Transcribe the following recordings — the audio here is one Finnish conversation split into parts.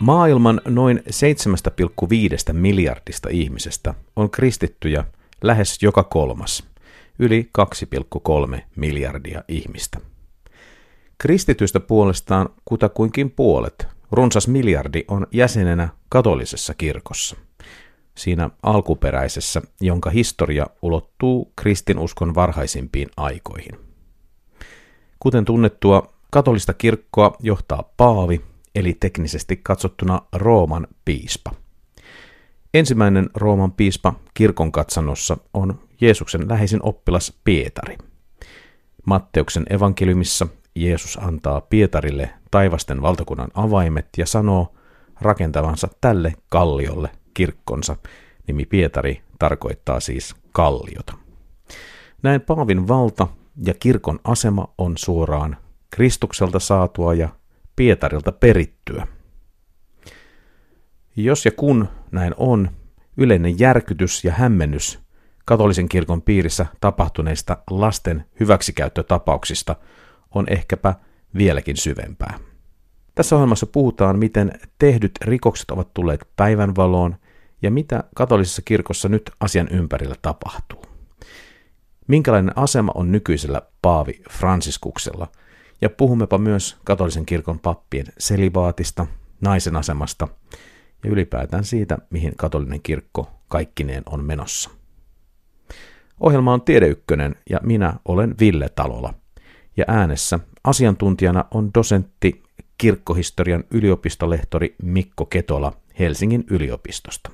Maailman noin 7,5 miljardista ihmisestä on kristittyjä lähes joka kolmas, yli 2,3 miljardia ihmistä. Kristityistä puolestaan kutakuinkin puolet, runsas miljardi, on jäsenenä katolisessa kirkossa. Siinä alkuperäisessä, jonka historia ulottuu kristinuskon varhaisimpiin aikoihin. Kuten tunnettua, katolista kirkkoa johtaa paavi, eli teknisesti katsottuna Rooman piispa. Ensimmäinen Rooman piispa kirkon katsannossa on Jeesuksen läheisin oppilas Pietari. Matteuksen evankeliumissa Jeesus antaa Pietarille taivasten valtakunnan avaimet ja sanoo rakentavansa tälle kalliolle kirkkonsa. Nimi Pietari tarkoittaa siis kalliota. Näin paavin valta ja kirkon asema on suoraan Kristukselta saatua ja Pietarilta perittyä. Jos ja kun näin on, yleinen järkytys ja hämmennys katolisen kirkon piirissä tapahtuneista lasten hyväksikäyttötapauksista on ehkäpä vieläkin syvempää. Tässä ohjelmassa puhutaan, miten tehdyt rikokset ovat tulleet päivänvaloon ja mitä katolisessa kirkossa nyt asian ympärillä tapahtuu. Minkälainen asema on nykyisellä paavi Franciskuksella, ja puhummepa myös katolisen kirkon pappien selibaatista, naisen asemasta ja ylipäätään siitä, mihin katolinen kirkko kaikkineen on menossa. Ohjelma on Tiede Ykkönen ja minä olen Ville Talola. Ja äänessä asiantuntijana on dosentti kirkkohistorian yliopistolehtori Mikko Ketola Helsingin yliopistosta.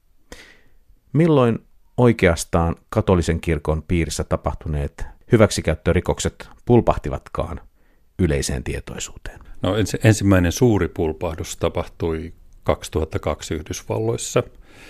Milloin oikeastaan katolisen kirkon piirissä tapahtuneet hyväksikäyttörikokset pulpahtivatkaan yleiseen tietoisuuteen? No, ensimmäinen suuri pulpahdus tapahtui 2002 Yhdysvalloissa.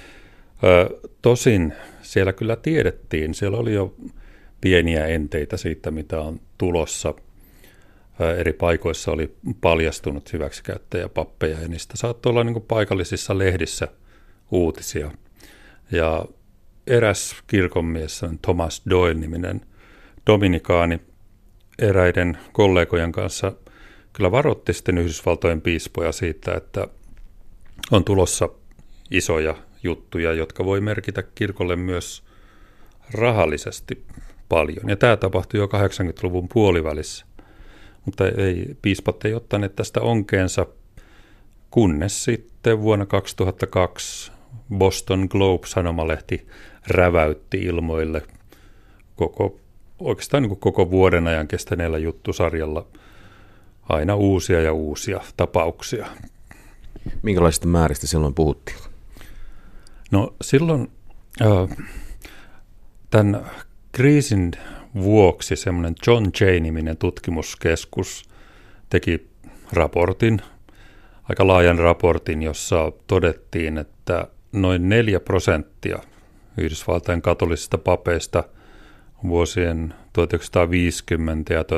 Tosin siellä kyllä tiedettiin, siellä oli jo pieniä enteitä siitä, mitä on tulossa. Eri paikoissa oli paljastunut hyväksikäyttäjäpappeja ja niistä saattoi olla niin kuin paikallisissa lehdissä uutisia. Ja eräs kirkonmies, Thomas Doyle-niminen dominikaani, eräiden kollegojen kanssa kyllä varoitti sitten Yhdysvaltojen piispoja siitä, että on tulossa isoja juttuja, jotka voi merkitä kirkolle myös rahallisesti paljon. Ja tämä tapahtui jo 80-luvun puolivälissä, mutta piispat ei ottaneet tästä onkeensa, kunnes sitten vuonna 2002 Boston Globe-sanomalehti räväytti ilmoille oikeastaan niin kuin koko vuoden ajan kestäneellä juttusarjalla aina uusia ja uusia tapauksia. Minkälaisista määristä silloin puhuttiin? No silloin tämän kriisin vuoksi semmoinen John Jay-niminen tutkimuskeskus teki raportin, aika laajan raportin, jossa todettiin, että noin 4% Yhdysvaltain katolisista papeista vuosien 1950 ja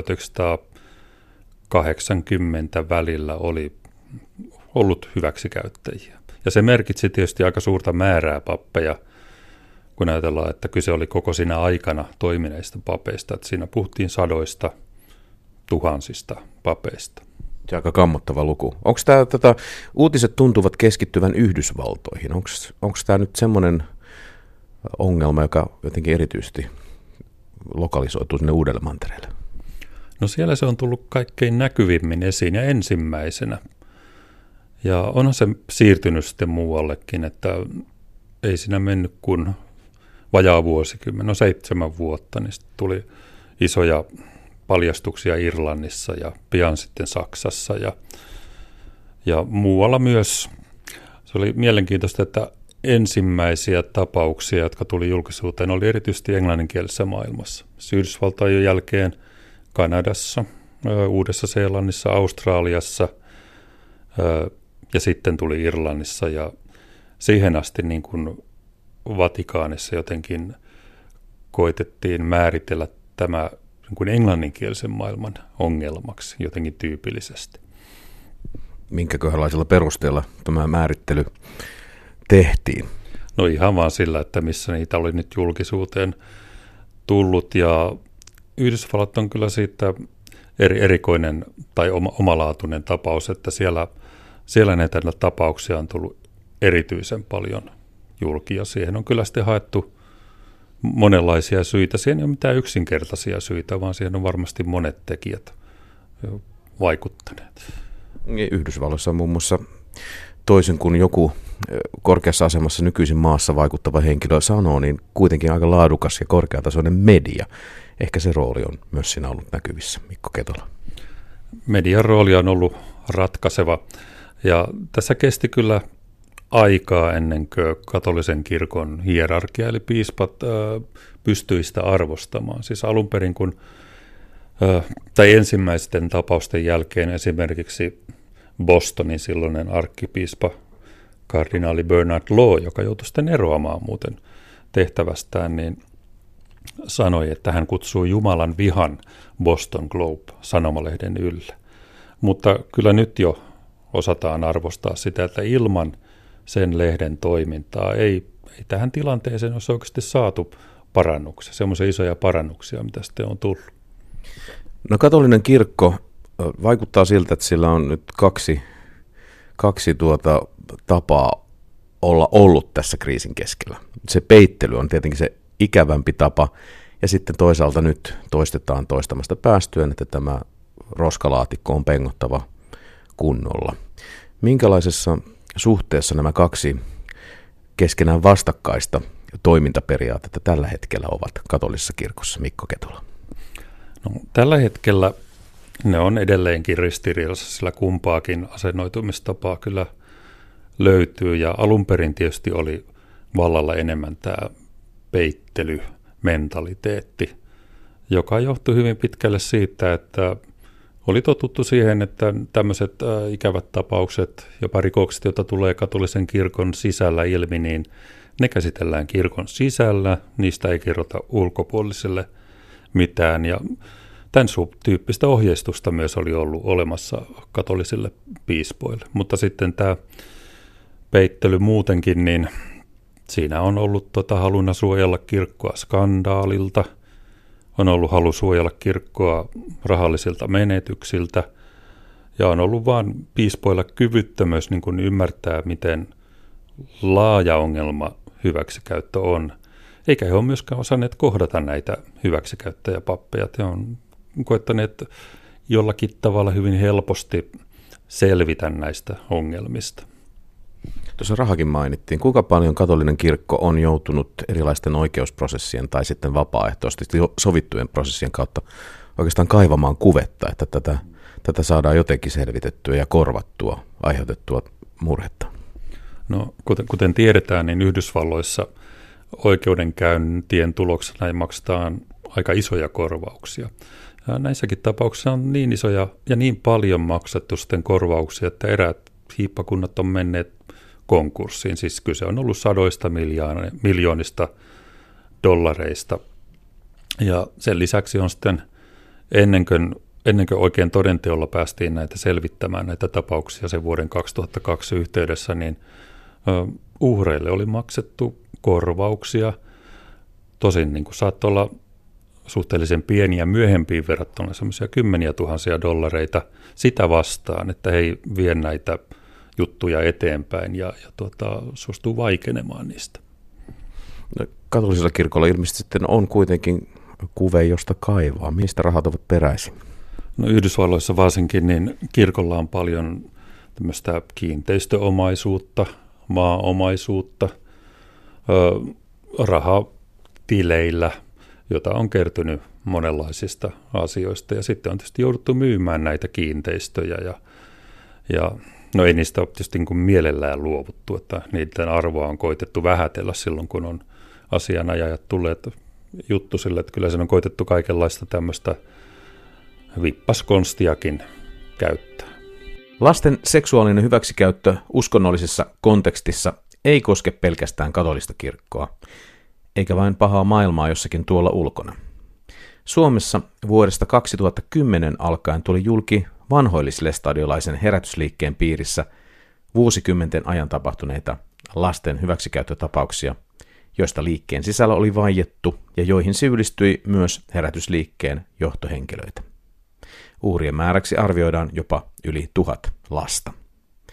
1980 välillä oli ollut hyväksikäyttäjiä. Ja se merkitsi tietysti aika suurta määrää pappeja, kun ajatellaan, että kyse oli koko siinä aikana toimineista papeista. Että siinä puhuttiin sadoista, tuhansista papeista. Se on aika kammottava luku. Onko uutiset tuntuvat keskittyvän Yhdysvaltoihin? Onko tämä nyt semmoinen ongelma, joka jotenkin erityisesti lokalisoituu sinne Uudelle mantereelle? No siellä se on tullut kaikkein näkyvimmin esiin ja ensimmäisenä. Ja onhan se siirtynyt sitten muuallekin, että ei siinä mennyt kuin vajaa vuosikymmen, 7 vuotta, niin sitten tuli isoja paljastuksia Irlannissa ja pian sitten Saksassa ja muualla myös. Se oli mielenkiintoista, että ensimmäisiä tapauksia, jotka tuli julkisuuteen, oli erityisesti englanninkielisessä maailmassa. Yhdysvaltain jälkeen Kanadassa, Uudessa-Seelannissa, Australiassa ja sitten tuli Irlannissa ja siihen asti niin kuin Vatikaanissa jotenkin koitettiin määritellä tämä niin kuin englanninkielisen maailman ongelmaksi jotenkin tyypillisesti. Minkäköhänlaisella perusteella tämä määrittely tehtiin? No ihan vaan sillä, että missä niitä oli nyt julkisuuteen tullut, ja Yhdysvallat on kyllä siitä erikoinen tai omalaatuinen tapaus, että siellä siellä näitä tapauksia on tullut erityisen paljon julki, ja siihen on kyllä sitten haettu monenlaisia syitä. Siihen ei ole mitään yksinkertaisia syitä, vaan siihen on varmasti monet tekijät vaikuttaneet. Yhdysvalloissa muun muassa toisin kuin joku korkeassa asemassa nykyisin maassa vaikuttava henkilö sanoo, niin kuitenkin aika laadukas ja korkeatasoinen media. Ehkä se rooli on myös siinä ollut näkyvissä, Mikko Ketola. Median rooli on ollut ratkaiseva, ja tässä kesti kyllä aikaa ennen kuin katolisen kirkon hierarkia, eli piispat pystyivät sitä arvostamaan. Siis alun perin, tai ensimmäisten tapausten jälkeen esimerkiksi Bostonin silloinen arkkipiispa kardinaali Bernard Law, joka joutui sitten eroamaan muuten tehtävästään, niin sanoi, että hän kutsuu Jumalan vihan Boston Globe-sanomalehden yllä. Mutta kyllä nyt jo osataan arvostaa sitä, että ilman sen lehden toimintaa ei tähän tilanteeseen olisi oikeasti saatu parannuksia, semmoisia isoja parannuksia, mitä sitten on tullut. No katolinen kirkko vaikuttaa siltä, että sillä on nyt kaksi tapaa olla ollut tässä kriisin keskellä. Se peittely on tietenkin se ikävämpi tapa, ja sitten toisaalta nyt toistetaan toistamasta päästyön, että tämä roskalaatikko on pengottava kunnolla. Minkälaisessa suhteessa nämä kaksi keskenään vastakkaista toimintaperiaatetta tällä hetkellä ovat katolisessa kirkossa, Mikko Ketola? No, tällä hetkellä ne on edelleenkin ristiriidassa, sillä kumpaakin asennoitumistapaa kyllä löytyy, ja alun perin tietysti oli vallalla enemmän tämä peittelymentaliteetti, joka johtui hyvin pitkälle siitä, että oli totuttu siihen, että tämmöiset ikävät tapaukset, jopa rikokset, joita tulee katolisen kirkon sisällä ilmi, niin ne käsitellään kirkon sisällä, niistä ei kerrota ulkopuoliselle mitään, ja tämän tyyppistä ohjeistusta myös oli ollut olemassa katolisille piispoille. Mutta sitten tämä peittely muutenkin, niin siinä on ollut haluna suojella kirkkoa skandaalilta, on ollut halu suojella kirkkoa rahallisilta menetyksiltä, ja on ollut vaan piispoilla kyvyttömyys niin kuin ymmärtää, miten laaja ongelma hyväksikäyttö on. Eikä he ole myöskään osanneet kohdata näitä hyväksikäyttäjäpappeja. He on koettaneet jollakin tavalla hyvin helposti selvitä näistä ongelmista. Tuossa rahakin mainittiin. Kuinka paljon katolinen kirkko on joutunut erilaisten oikeusprosessien tai sitten vapaaehtoisesti sovittujen prosessien kautta oikeastaan kaivamaan kuvetta, että tätä saadaan jotenkin selvitettyä ja korvattua aiheutettua murhetta? No, kuten tiedetään, niin Yhdysvalloissa oikeudenkäyntien tuloksena maksetaan aika isoja korvauksia. Ja näissäkin tapauksissa on niin isoja ja niin paljon maksettu sitten korvauksia, että eräät hiippakunnat on menneet konkurssiin. Siis kyse on ollut sadoista miljoonista dollareista. Ja sen lisäksi on sitten ennen kuin oikein todenteolla päästiin näitä selvittämään näitä tapauksia sen vuoden 2002 yhteydessä, niin uhreille oli maksettu korvauksia. Tosin niin kuin saattoi olla suhteellisen pieniä myöhempiin verrattuna semmoisia kymmeniä tuhansia dollareita sitä vastaan, että he ei vie näitä juttuja eteenpäin ja suostuu vaikenemaan niistä. No, katolisella kirkolla ilmeisesti sitten on kuitenkin kuve, josta kaivaa. Mistä rahat ovat peräisin? No, Yhdysvalloissa varsinkin niin kirkolla on paljon tämmöistä kiinteistöomaisuutta, maaomaisuutta, rahatileillä, jota on kertynyt monenlaisista asioista. Ja sitten on tietysti jouduttu myymään näitä kiinteistöjä ja no ei niistä ole tietysti niin kuin mielellään luovuttu, että niiden arvoa on koitettu vähätellä silloin, kun on asianajajat tulleet juttu sille, että kyllä sen on koitettu kaikenlaista tämmöistä vippaskonstiakin käyttää. Lasten seksuaalinen hyväksikäyttö uskonnollisessa kontekstissa ei koske pelkästään katolista kirkkoa, eikä vain pahaa maailmaa jossakin tuolla ulkona. Suomessa vuodesta 2010 alkaen tuli julki vanhoillislestadiolaisen herätysliikkeen piirissä vuosikymmenten ajan tapahtuneita lasten hyväksikäyttötapauksia, joista liikkeen sisällä oli vaiettu ja joihin syyllistyi myös herätysliikkeen johtohenkilöitä. Uhrien määräksi arvioidaan jopa yli 1000 lasta.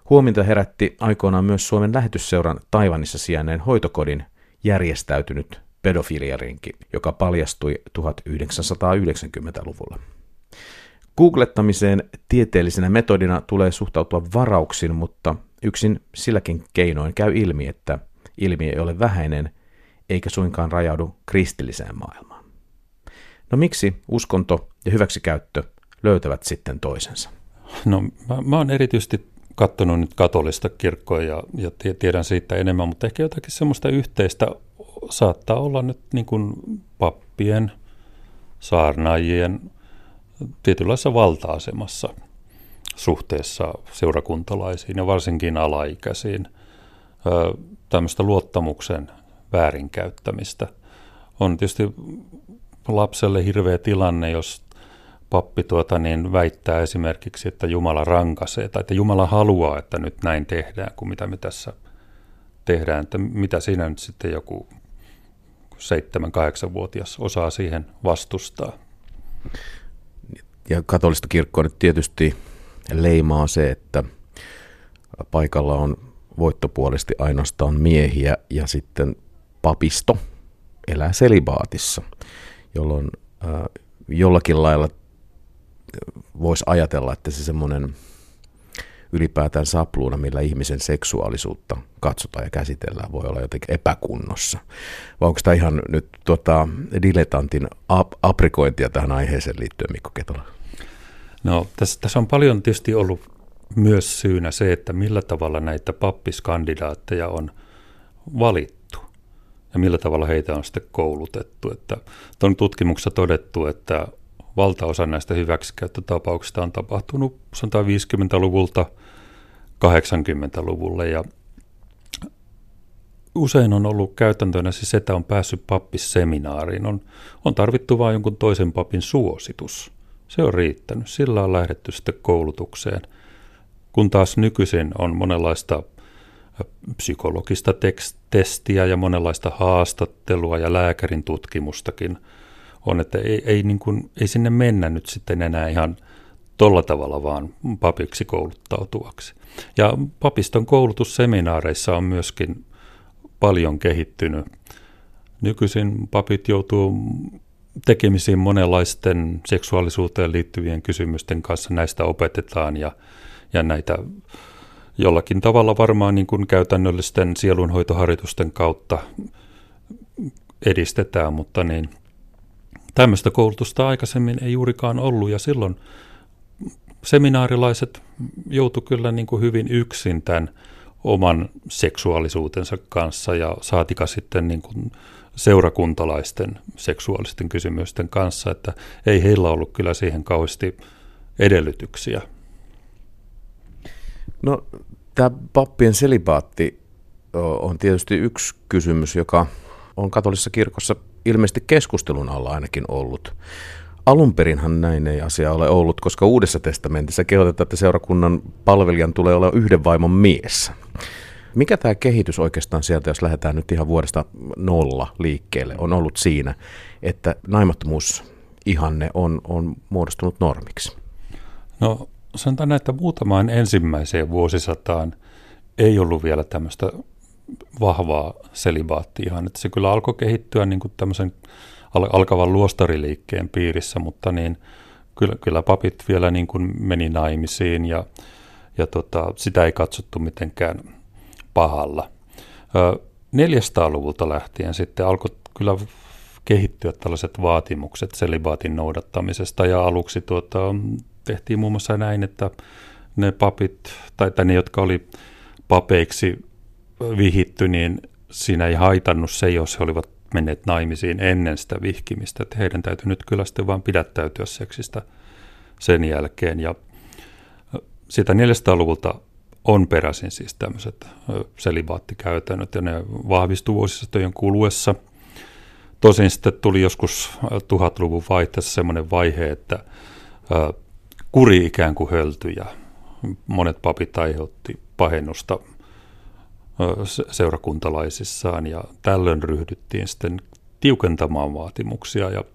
Huomiota herätti aikoinaan myös Suomen Lähetysseuran Taiwanissa sijainneen hoitokodin järjestäytynyt pedofiliarinki, joka paljastui 1990-luvulla. Googlettamiseen tieteellisenä metodina tulee suhtautua varauksin, mutta yksin silläkin keinoin käy ilmi, että ilmiö ei ole vähäinen eikä suinkaan rajaudu kristilliseen maailmaan. No miksi uskonto ja hyväksikäyttö löytävät sitten toisensa? No mä oon erityisesti katsonut nyt katolista kirkkoa ja tiedän siitä enemmän, mutta ehkä jotakin semmoista yhteistä saattaa olla nyt niin kuin pappien, saarnaajien tietynlaisessa valta-asemassa suhteessa seurakuntalaisiin ja varsinkin alaikäisiin. Tämmöistä luottamuksen väärinkäyttämistä. On tietysti lapselle hirveä tilanne, jos pappi väittää esimerkiksi, että Jumala rankaisee tai että Jumala haluaa, että nyt näin tehdään kuin mitä me tässä tehdään. Että mitä siinä nyt sitten joku 7-8-vuotias osaa siihen vastustaa. Ja katolista kirkkoa nyt tietysti leimaa se, että paikalla on voittopuolisesti ainoastaan miehiä ja sitten papisto elää selibaatissa, jolloin jollakin lailla voisi ajatella, että se semmoinen ylipäätään sapluuna, millä ihmisen seksuaalisuutta katsotaan ja käsitellään, voi olla jotenkin epäkunnossa. Vai onko tämä ihan nyt dilettantin aprikointia tähän aiheeseen liittyen, Mikko Ketola? No, tässä on paljon tietysti ollut myös syynä se, että millä tavalla näitä pappiskandidaatteja on valittu ja millä tavalla heitä on sitten koulutettu. Että on tutkimuksessa todettu, että valtaosa näistä hyväksikäyttötapauksista on tapahtunut 150-luvulta 80-luvulle ja usein on ollut käytäntönä siis, että on päässyt pappisseminaariin. On tarvittu vain jonkun toisen papin suositus. Se on riittänyt. Sillä on lähdetty sitten koulutukseen. Kun taas nykyisin on monenlaista psykologista testiä ja monenlaista haastattelua ja lääkärin tutkimustakin on, että ei sinne mennä nyt sitten enää ihan tolla tavalla vaan papiksi kouluttautuvaksi. Ja papiston koulutusseminaareissa on myöskin paljon kehittynyt. Nykyisin papit joutuu tekemisiin monenlaisten seksuaalisuuteen liittyvien kysymysten kanssa. Näistä opetetaan ja näitä jollakin tavalla varmaan niin kuin käytännöllisten sielunhoitoharjoitusten kautta edistetään, mutta niin tämmöistä koulutusta aikaisemmin ei juurikaan ollut ja silloin seminaarilaiset joutu kyllä niin kuin hyvin yksin tämän oman seksuaalisuutensa kanssa ja saatika sitten niin kuin seurakuntalaisten seksuaalisten kysymysten kanssa, että ei heillä ollut kyllä siihen kauheasti edellytyksiä. No, tämä pappien selibaatti on tietysti yksi kysymys, joka on katolisessa kirkossa ilmeisesti keskustelun alla ainakin ollut. Alunperinhan näin ei asia ole ollut, koska Uudessa testamentissa kehotetaan, että seurakunnan palvelijan tulee olla yhden vaimon mies. Mikä tämä kehitys oikeastaan sieltä, jos lähdetään nyt ihan vuodesta 0 liikkeelle, on ollut siinä, että naimattomuusihanne on muodostunut normiksi? No sanotaan, että muutamaan ensimmäiseen vuosisataan ei ollut vielä tämmöistä vahvaa selibaatti-ihannetta. Se kyllä alkoi kehittyä niin kuin tämmöisen alkavan luostariliikkeen piirissä, mutta niin kyllä papit vielä niin kuin meni naimisiin ja sitä ei katsottu mitenkään pahalla. 400-luvulta lähtien sitten alkoi kyllä kehittyä tällaiset vaatimukset selibaatin noudattamisesta ja aluksi tehtiin muun muassa näin, että ne papit tai ne, jotka oli papeiksi vihitty, niin siinä ei haitannut se, jos he olivat menneet naimisiin ennen sitä vihkimistä, että heidän täytyy nyt kyllä sitten vaan pidättäytyä seksistä sen jälkeen. Ja sitä 400-luvulta on peräisin siis tämmöiset selibaattikäytännöt ja ne vahvistui vuosisatojen kuluessa. Tosin sitten tuli joskus 1000-luvun vaihteessa semmoinen vaihe, että kuri ikään kuin höltyi ja monet papit aiheutti pahennusta seurakuntalaisissaan ja tällöin ryhdyttiin sitten tiukentamaan vaatimuksia ja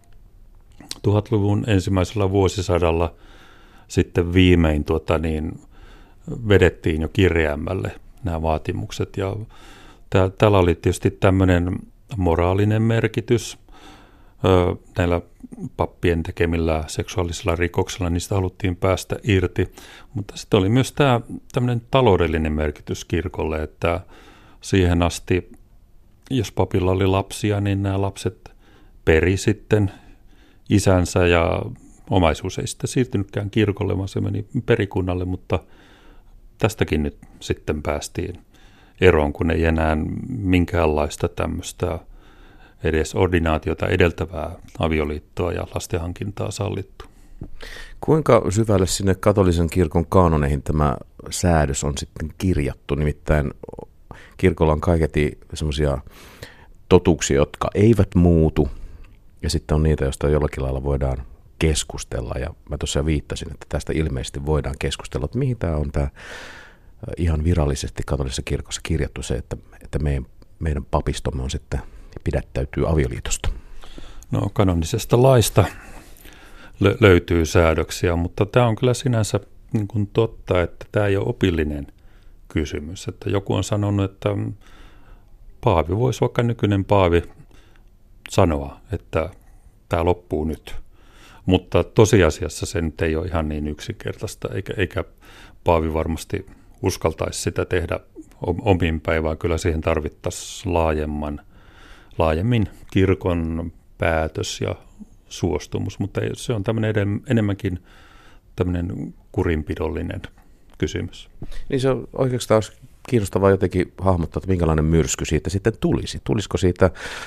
1000-luvun ensimmäisellä vuosisadalla sitten viimein vedettiin jo kireämmälle nämä vaatimukset. Ja täällä oli tietysti tämmöinen moraalinen merkitys. Näillä pappien tekemillä seksuaalisilla rikoksilla, niistä haluttiin päästä irti. Mutta sitten oli myös tämä tämmöinen taloudellinen merkitys kirkolle, että siihen asti, jos papilla oli lapsia, niin nämä lapset peri sitten isänsä ja omaisuus ei sitten siirtynytkään kirkolle, vaan se meni perikunnalle, mutta tästäkin nyt sitten päästiin eroon, kun ei enää minkäänlaista tämmöistä edes ordinaatiota edeltävää avioliittoa ja lastenhankintaa sallittu. Kuinka syvälle sinne katolisen kirkon kaanoneihin tämä säädös on sitten kirjattu? Nimittäin kirkolla on kaiketi semmoisia totuuksia, jotka eivät muutu, ja sitten on niitä, joista jollakin lailla voidaan keskustella. Ja mä tuossa viittasin, että tästä ilmeisesti voidaan keskustella, että mihin tämä on tämä ihan virallisesti katolisessa kirkossa kirjattu se, että meidän papistomme on sitten pidättäytyy avioliitosta. No kanonisesta laista löytyy säädöksiä, mutta tämä on kyllä sinänsä niin kuin totta, että tämä ei ole opillinen kysymys. Että joku on sanonut, että paavi voisi, vaikka nykyinen paavi, sanoa, että tämä loppuu nyt. Mutta tosiasiassa se nyt ei ole ihan niin yksinkertaista, eikä paavi varmasti uskaltaisi sitä tehdä omin päin, vaan kyllä siihen tarvittaisiin laajemmin kirkon päätös ja suostumus, mutta se on enemmänkin tämmöinen kurinpidollinen kysymys. Niin se on oikeastaan olisi kiinnostavaa jotenkin hahmottaa, että minkälainen myrsky siitä sitten tulisi. Tulisiko siitä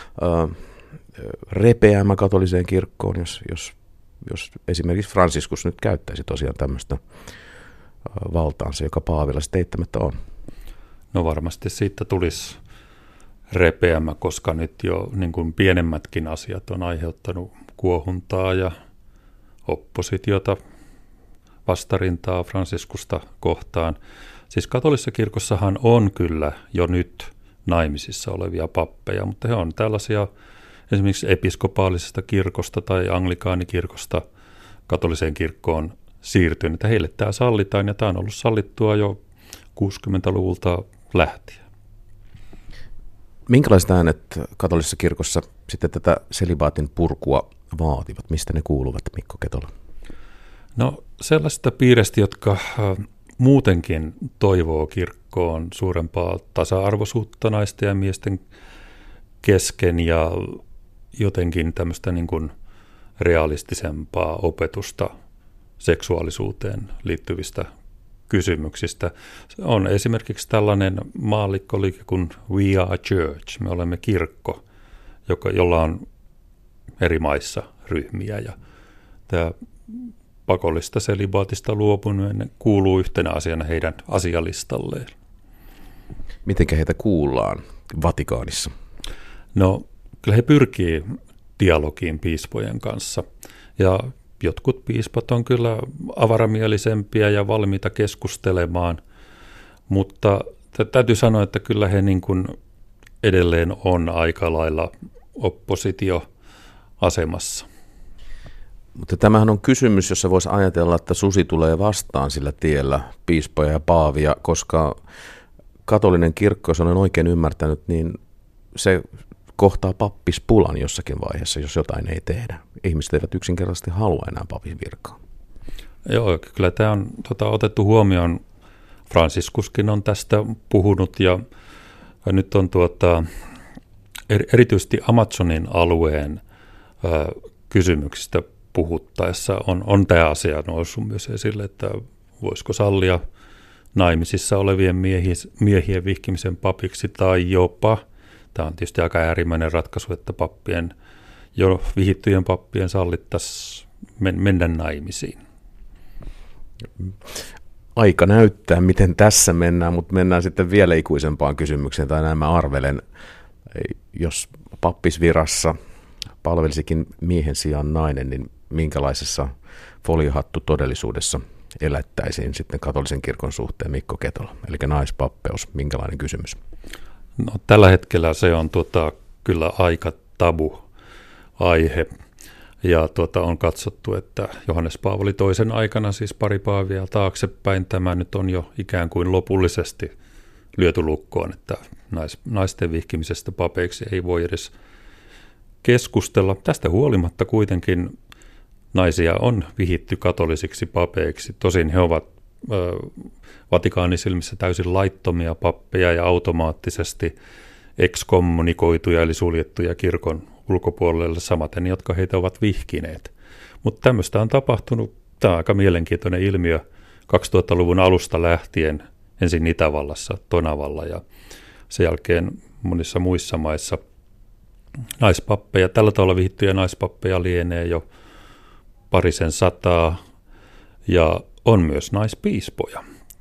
repeämä katoliseen kirkkoon, jos esimerkiksi Franciscus nyt käyttäisi tosiaan tämmöistä valtaansa, joka paavilla sitten eittämättä on? No varmasti siitä tulisi repeämä, koska nyt jo niin kuin pienemmätkin asiat on aiheuttanut kuohuntaa ja oppositiota, vastarintaa Franciscusta kohtaan. Siis katolisessa kirkossahan on kyllä jo nyt naimisissa olevia pappeja, mutta he on tällaisia esimerkiksi episkopaalisesta kirkosta tai anglikaanikirkosta katoliseen kirkkoon siirtynyt. Heille tämä sallitaan ja tämä on ollut sallittua jo 60-luvulta lähtien. Minkälaiset äänet katolisessa kirkossa sitten tätä selibaatin purkua vaativat? Mistä ne kuuluvat, Mikko Ketola? No sellaisista piiristä, jotka muutenkin toivoo kirkkoon suurempaa tasa-arvoisuutta naisten ja miesten kesken ja jotenkin tämmöistä niin kuin realistisempaa opetusta seksuaalisuuteen liittyvistä kysymyksistä. On esimerkiksi tällainen maallikkoliike kuin We Are Church. Me olemme kirkko, jolla on eri maissa ryhmiä. Ja tämä pakollista selibaatista luopuminen kuuluu yhtenä asiana heidän asialistalleen. Mitenkä heitä kuullaan Vatikaanissa? No, kyllä he pyrkii dialogiin piispojen kanssa. Ja jotkut piispat on kyllä avaramielisempiä ja valmiita keskustelemaan, mutta täytyy sanoa, että kyllä he niin kuin edelleen on aika lailla oppositioasemassa. Mutta tämähän on kysymys, jossa voisi ajatella, että susi tulee vastaan sillä tiellä piispoja ja paavia, koska katolinen kirkko, jos olen oikein ymmärtänyt, niin se kohtaa pappispulan jossakin vaiheessa, jos jotain ei tehdä. Ihmiset eivät yksinkertaisesti halua enää papin virkaa. Joo, kyllä tämä on otettu huomioon. Franciscuskin on tästä puhunut ja nyt on erityisesti Amazonin alueen kysymyksistä puhuttaessa on tämä asia noussut myös esille, että voisiko sallia naimisissa olevien miehien vihkimisen papiksi tai jopa, tämä on tietysti aika äärimmäinen ratkaisu, että jo vihittyjen pappien sallittaisiin mennä naimisiin. Aika näyttää, miten tässä mennään, mutta mennään sitten vielä ikuisempaan kysymykseen, tai näin mä arvelen, jos pappisvirassa palvelisikin miehen sijaan nainen, niin minkälaisessa foliohattu todellisuudessa elättäisiin sitten katolisen kirkon suhteen, Mikko Ketola, eli naispappeus, minkälainen kysymys? No, tällä hetkellä se on kyllä aika tabu aihe Ja on katsottu, että Johannes Paavali toisen aikana, siis pari paavia taaksepäin, tämä nyt on jo ikään kuin lopullisesti lyöty lukkoon, että naisten vihkimisestä papeiksi ei voi edes keskustella. Tästä huolimatta kuitenkin naisia on vihitty katolisiksi papeiksi. Tosin he ovat Vatikaanin silmissä täysin laittomia pappeja ja automaattisesti ekskommunikoituja eli suljettuja kirkon ulkopuolelle samaten, jotka heitä ovat vihkineet. Mutta tämmöistä on tapahtunut. Tämä on aika mielenkiintoinen ilmiö 2000-luvun alusta lähtien ensin Itävallassa, Tonavalla ja sen jälkeen monissa muissa maissa naispappeja. Tällä tavalla vihittyjä naispappeja lienee jo 200 ja on myös naispiispoja.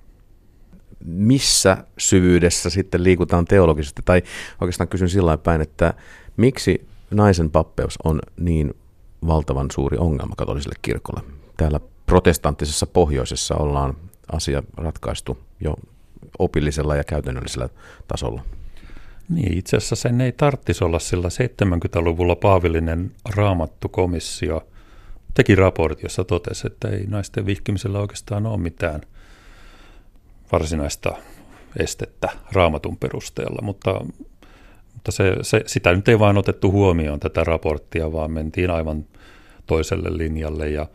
Missä syvyydessä sitten liikutaan teologisesti? Tai oikeastaan kysyn sillä päin, että miksi naisen pappeus on niin valtavan suuri ongelma katoliselle kirkolle? Täällä protestanttisessa pohjoisessa ollaan asia ratkaistu jo opillisella ja käytännöllisellä tasolla. Niin, itse asiassa sen ei tarvitsisi olla, sillä 70-luvulla paavillinen raamattukomissio teki raportti, jossa totesi, että ei naisten vihkimisellä oikeastaan ole mitään varsinaista estettä raamatun perusteella, mutta sitä nyt ei vaan otettu huomioon tätä raporttia, vaan mentiin aivan toiselle linjalle. Ja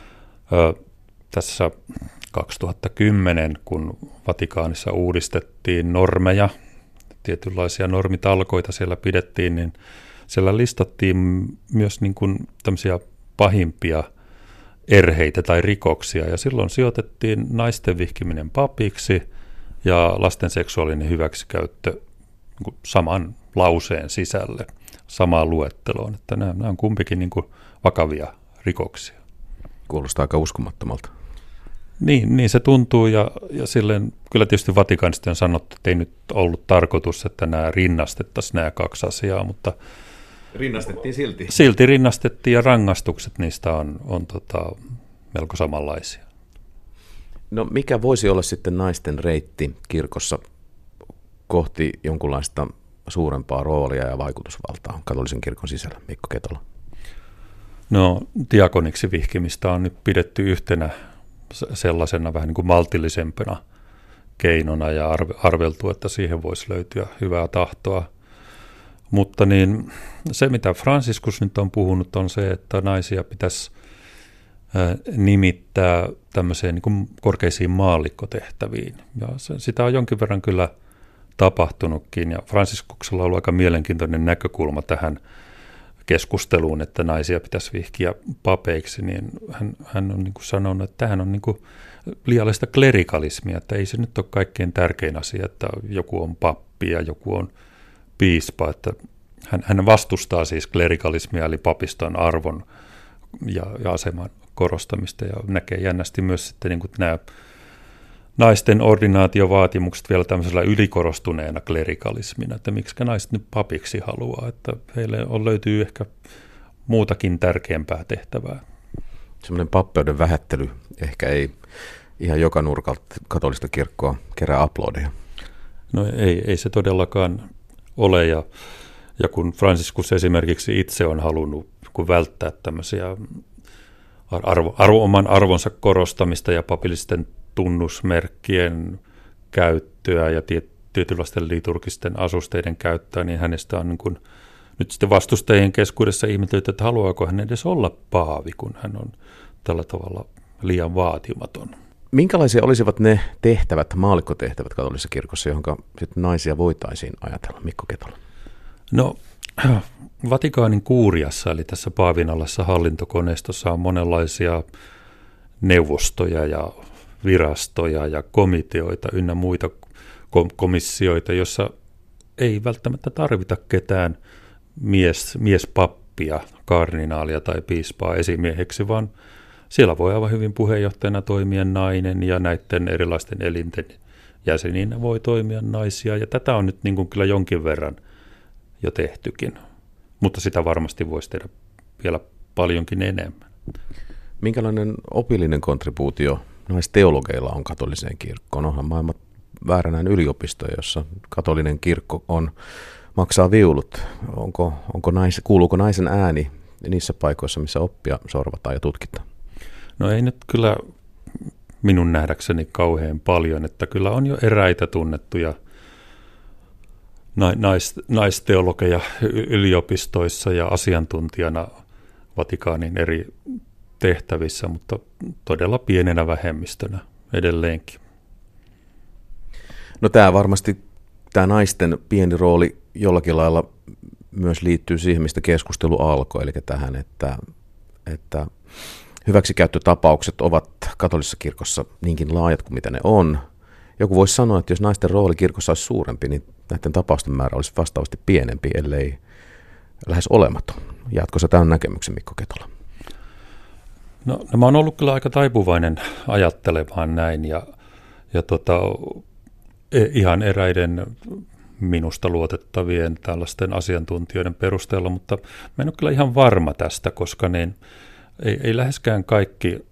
tässä 2010, kun Vatikaanissa uudistettiin normeja, tietynlaisia normitalkoita siellä pidettiin, niin siellä listattiin myös niin kuin tämmöisiä pahimpia erheitä tai rikoksia, ja silloin sijoitettiin naisten vihkiminen papiksi ja lasten seksuaalinen hyväksikäyttö saman lauseen sisälle, samaan luetteloon, että nämä on kumpikin niin kuin vakavia rikoksia. Kuulostaa aika uskomattomalta. Niin se tuntuu, ja silleen kyllä tietysti Vatikaanista on sanottu, että ei nyt ollut tarkoitus, että nämä rinnastettaisiin nämä kaksi asiaa, mutta rinnastettiin silti. Silti rinnastettiin, ja rangaistukset niistä on melko samanlaisia. No mikä voisi olla sitten naisten reitti kirkossa kohti jonkunlaista suurempaa roolia ja vaikutusvaltaa katolisen kirkon sisällä, Mikko Ketola? No diakoniksi vihkimistä on nyt pidetty yhtenä sellaisena vähän niin kuin maltillisempana keinona ja arveltu, että siihen voisi löytyä hyvää tahtoa. Mutta niin, se, mitä Franciscus nyt on puhunut, on se, että naisia pitäisi nimittää tämmöiseen niin kuin korkeisiin maallikkotehtäviin. Ja sitä on jonkin verran kyllä tapahtunutkin, ja Franciscuksella on ollut aika mielenkiintoinen näkökulma tähän keskusteluun, että naisia pitäisi vihkiä papeiksi, niin hän on niin kuin sanonut, että tämähän on niin kuin liiallista klerikalismia, että ei se nyt ole kaikkein tärkein asia, että joku on pappi ja joku on piispa, että hän vastustaa siis klerikalismia eli papiston arvon ja aseman korostamista ja näkee jännästi myös sitten niin kuin nämä naisten ordinaatiovaatimukset vielä tämmöisellä ylikorostuneena klerikalismina, että miksi naiset nyt papiksi haluaa, että heille löytyy ehkä muutakin tärkeämpää tehtävää. Semmoinen pappeuden vähättely ehkä ei ihan joka nurkalta katolista kirkkoa kerää aplodeja. No ei se todellakaan ole, ja kun Franciscus esimerkiksi itse on halunnut välttää tämmöisiä oman arvonsa korostamista ja papillisten tunnusmerkkien käyttöä ja tietynlaisten liturgisten asusteiden käyttöä, niin hänestä on niin kuin nyt sitten vastustajien keskuudessa ihmetelty, että haluaako hän edes olla paavi, kun hän on tällä tavalla liian vaatimaton. Minkälaisia olisivat ne tehtävät, maallikkotehtävät katolisessa kirkossa, johon sitten naisia voitaisiin ajatella? Mikko Ketola. No, Vatikaanin kuuriassa, eli tässä paavin alassa hallintokoneistossa on monenlaisia neuvostoja ja virastoja ja komiteoita ynnä muita komissioita, jossa ei välttämättä tarvita ketään miespappia, kardinaalia tai piispaa esimieheksi, vaan siellä voi aivan hyvin puheenjohtajana toimia nainen ja näiden erilaisten elinten jäseninä voi toimia naisia. Ja tätä on nyt niin kuin kyllä jonkin verran jo tehtykin, mutta sitä varmasti voisi tehdä vielä paljonkin enemmän. Minkälainen opillinen kontribuutio naisteologeilla on katoliseen kirkkoon? Onhan maailma vääränään yliopistoja, jossa katolinen kirkko maksaa viulut. Kuuluuko naisen ääni niissä paikoissa, missä oppia sorvataan ja tutkitaan? No ei nyt kyllä minun nähdäkseni kauhean paljon, että kyllä on jo eräitä tunnettuja naisteologeja yliopistoissa ja asiantuntijana Vatikaanin eri tehtävissä, mutta todella pienenä vähemmistönä edelleenkin. No tämä naisten pieni rooli jollakin lailla myös liittyy siihen, mistä keskustelu alkoi, eli tähän, että hyväksikäyttötapaukset ovat katolisessa kirkossa niinkin laajat kuin mitä ne on. Joku voisi sanoa, että jos naisten rooli kirkossa olisi suurempi, niin näiden tapausten määrä olisi vastaavasti pienempi, ellei lähes olematon. Jatko sä tämän näkemyksen, Mikko Ketola? No mä oon ollut kyllä aika taipuvainen ajattelemaan näin ja ihan eräiden minusta luotettavien tällaisten asiantuntijoiden perusteella, mutta mä en ole kyllä ihan varma tästä, koska niin ei läheskään kaikki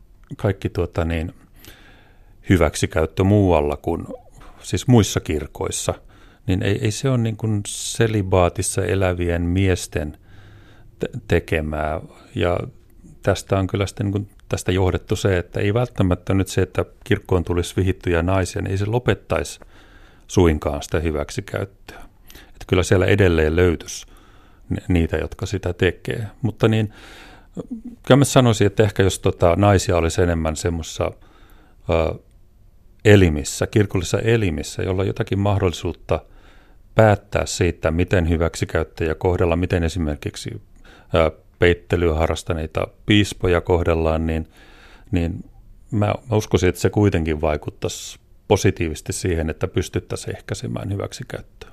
hyväksikäyttö muualla kuin siis muissa kirkoissa, niin ei se ole niin kuin selibaatissa elävien miesten tekemää. Ja tästä on kyllä sitten niin kuin tästä johdettu se, että ei välttämättä nyt se, että kirkkoon tulisi vihittyjä naisia, niin ei se lopettaisi suinkaan sitä hyväksikäyttöä. Että kyllä siellä edelleen löytyisi niitä, jotka sitä tekee. Mutta niin, kyllä mä sanoisin, että ehkä jos naisia olisi enemmän semmoisessa elimissä, kirkollisissa elimissä, jolla on jotakin mahdollisuutta päättää siitä, miten hyväksikäyttäjiä kohdellaan, miten esimerkiksi peittelyä harrastaneita piispoja kohdellaan, niin mä uskoisin, että se kuitenkin vaikuttaisi positiivisesti siihen, että pystyttäisiin ehkäisemään hyväksikäyttöä.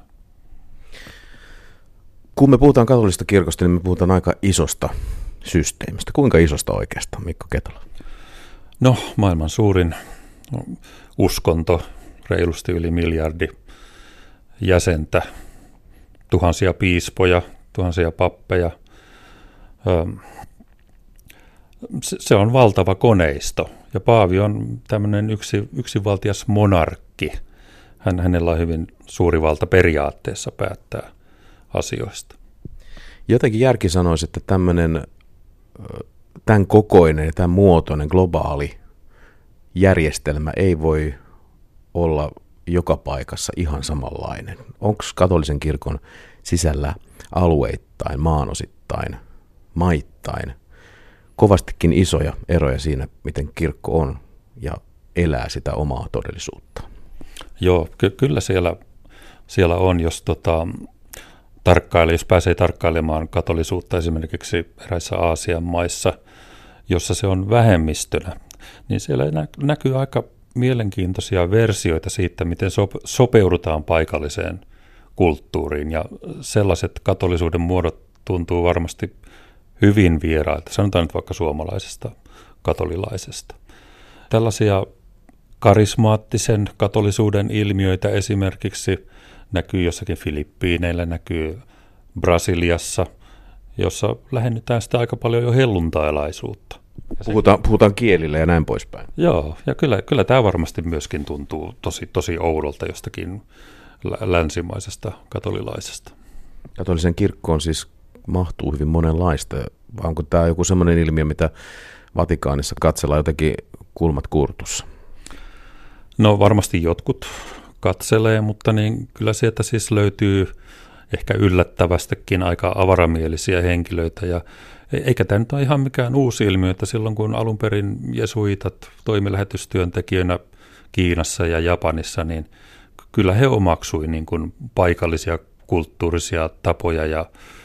Kun me puhutaan katolisesta kirkosta, niin me puhutaan aika isosta systeemistä. Kuinka isosta oikeastaan, Mikko Ketola? No, maailman suurin uskonto, reilusti yli 1 miljardi jäsentä, tuhansia piispoja, tuhansia pappeja. Se on valtava koneisto, ja paavi on tämmöinen yksivaltias monarkki. Hänellä on hyvin suuri valta periaatteessa päättää asioista. Jotenkin järki sanoisi, että tämän kokoinen ja tämän muotoinen globaali järjestelmä ei voi olla joka paikassa ihan samanlainen. Onko katolisen kirkon sisällä alueittain, maanosittain, maittain kovastikin isoja eroja siinä, miten kirkko on ja elää sitä omaa todellisuutta? Joo, kyllä siellä on, jos jos pääsee tarkkailemaan katolisuutta esimerkiksi eräissä Aasian maissa, jossa se on vähemmistönä, niin siellä näkyy aika mielenkiintoisia versioita siitä, miten sopeudutaan paikalliseen kulttuuriin, ja sellaiset katolisuuden muodot tuntuu varmasti hyvin vierailta, sanotaan nyt vaikka suomalaisesta katolilaisesta. Tällaisia karismaattisen katolisuuden ilmiöitä esimerkiksi näkyy jossakin Filippiineillä, näkyy Brasiliassa, jossa lähennytään sitä aika paljon jo helluntailaisuutta. Puhutaan kielillä ja näin poispäin. Joo, ja kyllä tämä varmasti myöskin tuntuu tosi oudolta jostakin länsimaisesta katolilaisesta. Katolisen kirkkoon siis mahtuu hyvin monenlaista. Onko tämä joku sellainen ilmiö, mitä Vatikaanissa katsellaan jotenkin kulmat kurtussa? No varmasti jotkut katselee, mutta niin kyllä sieltä siis löytyy ehkä yllättävästikin aika avaramielisiä henkilöitä. Ja eikä tämä nyt ole ihan mikään uusi ilmiö, että silloin kun alun perin jesuitat toimi lähetystyöntekijöinä Kiinassa ja Japanissa, niin kyllä he omaksui niin kuin paikallisia kulttuurisia tapoja ja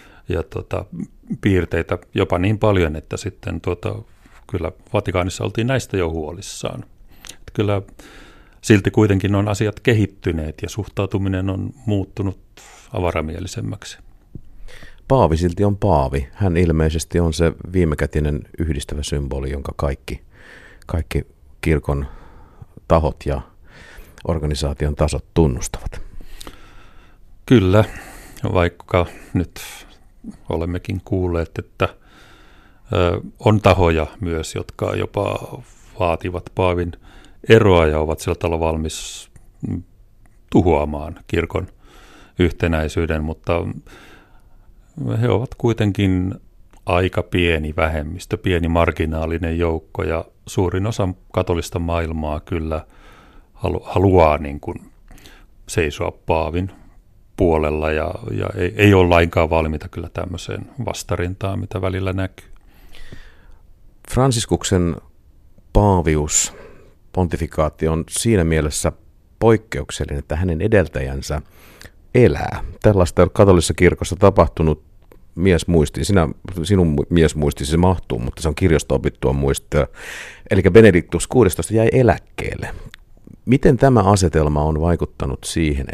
piirteitä jopa niin paljon, että sitten kyllä Vatikaanissa oltiin näistä jo huolissaan. Että kyllä silti kuitenkin on asiat kehittyneet ja suhtautuminen on muuttunut avaramielisemmäksi. Paavi silti on paavi. Hän ilmeisesti on se viimekätinen yhdistävä symboli, jonka kaikki kirkon tahot ja organisaation tasot tunnustavat. Kyllä, vaikka nyt olemmekin kuulleet, että on tahoja myös, jotka jopa vaativat paavin eroa ja ovat sillä tavalla valmis tuhoamaan kirkon yhtenäisyyden, mutta he ovat kuitenkin aika pieni vähemmistö, pieni marginaalinen joukko, ja suurin osa katolista maailmaa kyllä haluaa niin kuin seisoa paavin puolella, ja ei ole lainkaan valmiita kyllä tämmöiseen vastarintaan, mitä välillä näkyy. Fransiskuksen paavius, pontifikaatti on siinä mielessä poikkeuksellinen, että hänen edeltäjänsä elää. Tällaista katolisessa kirkossa tapahtunut miesmuistiin, sinun miesmuistiin se mahtuu, mutta se on kirjosta opittua muistia. Eli Benedictus XVI jäi eläkkeelle. Miten tämä asetelma on vaikuttanut siihen,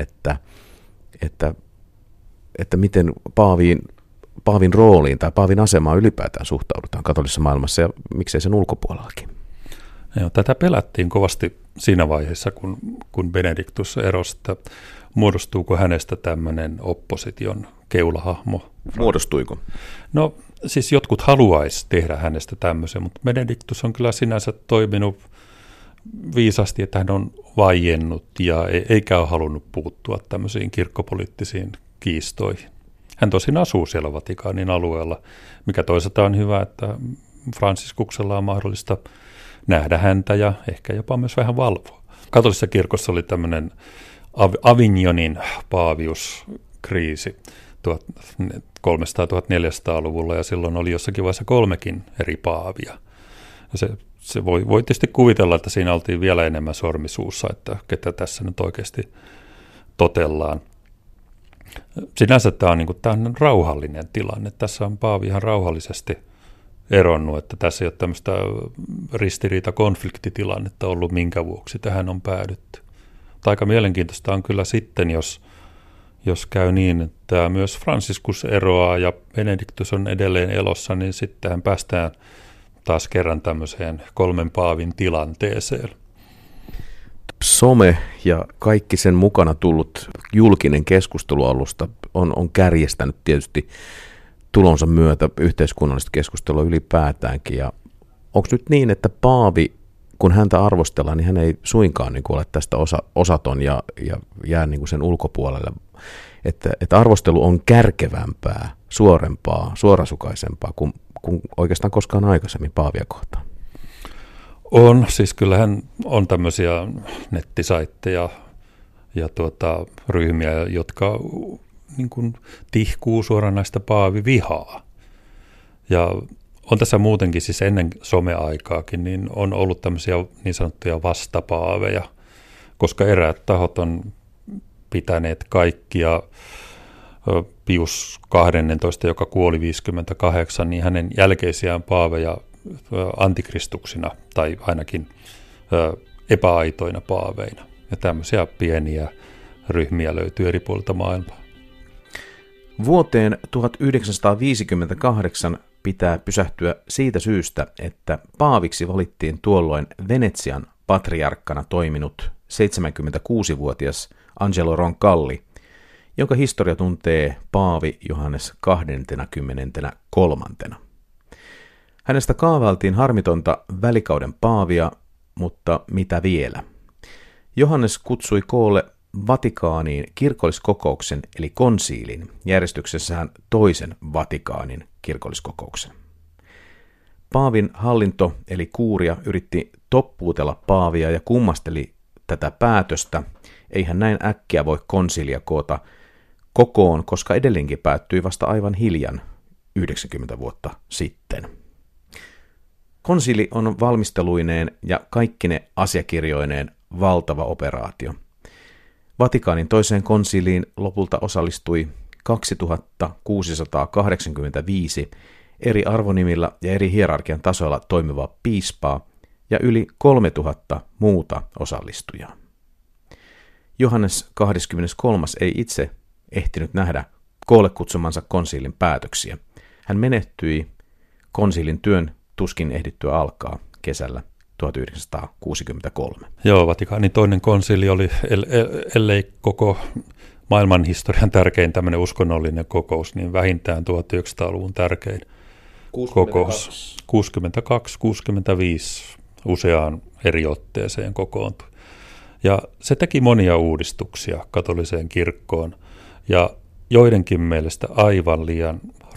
että miten paavin rooliin tai paavin asemaan ylipäätään suhtaudutaan katolisessa maailmassa ja miksei sen ulkopuolellakin? Joo, tätä pelättiin kovasti siinä vaiheessa, kun Benedictus erosi, että muodostuuko hänestä tämmöinen opposition keulahahmo. Muodostuiko? No siis jotkut haluaisi tehdä hänestä tämmöisen, mutta Benedictus on kyllä sinänsä toiminut viisasti, että hän on vaiennut ja eikä ole halunnut puuttua tämmöisiin kirkkopoliittisiin kiistoihin. Hän tosin asuu siellä Vatikaanin alueella, mikä toisaalta on hyvä, että Franciskuksella on mahdollista nähdä häntä ja ehkä jopa myös vähän valvoa. Katolisessa kirkossa oli tämmöinen Avignonin paaviuskriisi 1300-1400-luvulla, ja silloin oli jossakin vaiheessa 3 eri paavia. Ja se voi tietysti kuvitella, että siinä oltiin vielä enemmän sormisuussa, että ketä tässä nyt oikeasti totellaan. Sinänsä tämä on rauhallinen tilanne. Tässä on paavi ihan rauhallisesti eronnut, että tässä ei ole tämmöistä ristiriita-konfliktitilannetta ollut, minkä vuoksi tähän on päädytty. Mutta aika mielenkiintoista on kyllä sitten, jos käy niin, että myös Franciscus eroaa ja Benedictus on edelleen elossa, niin sittenhän päästään taas kerran tämmöiseen 3 paavin tilanteeseen. Some ja kaikki sen mukana tullut julkinen keskustelualusta on kärjestänyt tietysti tulonsa myötä yhteiskunnallista keskustelua ylipäätäänkin. Ja onko nyt niin, että paavi, kun häntä arvostellaan, niin hän ei suinkaan niin kuin ole tästä osaton ja jää niin kuin sen ulkopuolelle? Että arvostelu on kärkevämpää, suorempaa, suorasukaisempaa kuin oikeastaan koskaan aikaisemmin paavia kohtaan. On, siis kyllähän on tämmöisiä nettisaitteja ja ryhmiä, jotka niin kuin tihkuu suoranaista paavivihaa. Ja on tässä muutenkin, siis ennen someaikaakin, niin on ollut tämmöisiä niin sanottuja vastapaaveja, koska eräät tahot on pitäneet kaikkia Pius 12, joka kuoli 58, niin hänen jälkeisiään paaveja antikristuksina tai ainakin epäaitoina paaveina. Ja tämmöisiä pieniä ryhmiä löytyy eri puolilta maailmaa. Vuoteen 1958 pitää pysähtyä siitä syystä, että paaviksi valittiin tuolloin Venetsian patriarkkana toiminut 76-vuotias Angelo Roncalli, jonka historia tuntee paavi Johannes 23. Hänestä kaavailtiin harmitonta välikauden paavia, mutta mitä vielä? Johannes kutsui koolle Vatikaaniin kirkolliskokouksen eli konsiilin, järjestyksessään toisen Vatikaanin kirkolliskokouksen. Paavin hallinto eli kuuria yritti toppuutella paavia ja kummasteli tätä päätöstä. Eihän näin äkkiä voi konsiilia koota kokoon, koska edelleenkin päättyi vasta aivan hiljan 90 vuotta sitten. Konsiili on valmisteluineen ja kaikkine asiakirjoineen valtava operaatio. Vatikaanin toiseen konsiiliin lopulta osallistui 2685 eri arvonimillä ja eri hierarkian tasoilla toimivaa piispaa ja yli 3000 muuta osallistujaa. Johannes 23. ei itse ehtinyt nähdä koolle kutsumansa konsiilin päätöksiä. Hän menehtyi konsiilin työn tuskin ehdittyä alkaa kesällä 1963. Joo, Vatikaanin toinen konsiili oli, ellei koko maailmanhistorian tärkein tämmöinen uskonnollinen kokous, niin vähintään 1900-luvun tärkein 62. kokous. 62-65 useaan eri otteeseen kokoontui. Ja se teki monia uudistuksia katoliseen kirkkoon ja joidenkin mielestä aivan liian